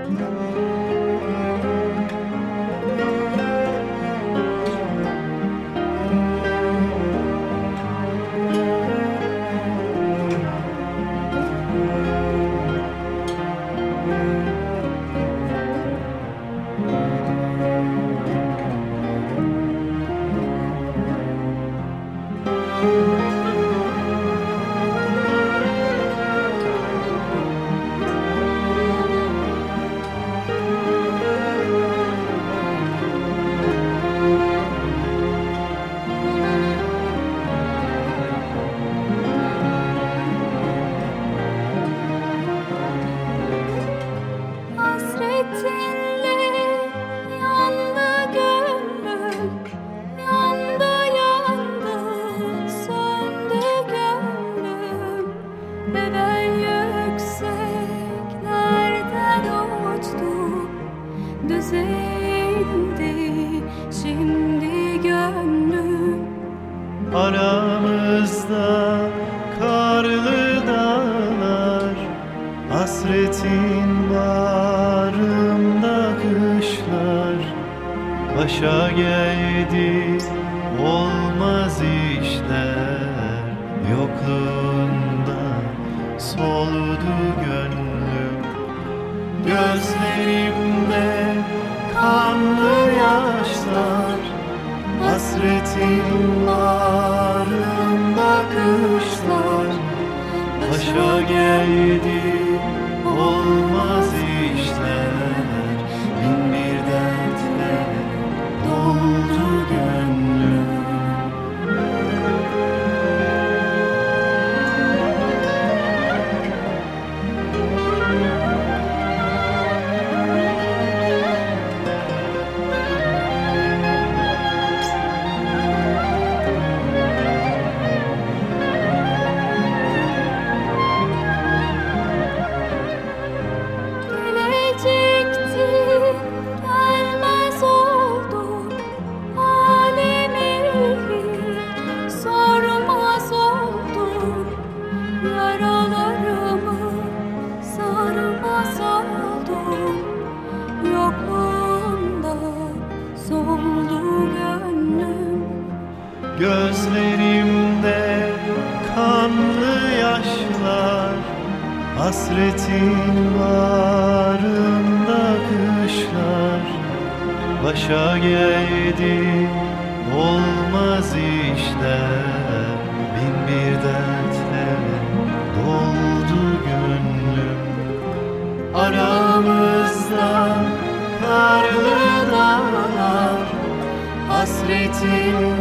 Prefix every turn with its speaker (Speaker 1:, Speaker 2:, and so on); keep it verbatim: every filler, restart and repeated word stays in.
Speaker 1: Aramızda karlı dağlar, hasretin bağrımda kışlar. Başa geldi olmaz işler, yokluğunda soldu gönlüm. Gözlerimde kanlı yaşlar, hasretin bağrımda kışlar. Başa geldi olmaz işler, bin bir dertle doldu gönlüm. Gözlerimde kanlı yaşlar, hasretin bağrımda kışlar. Başa geldi olmaz işler, bin bir dertle doldu gönlüm. Aramızda karlı dağlar, hasretin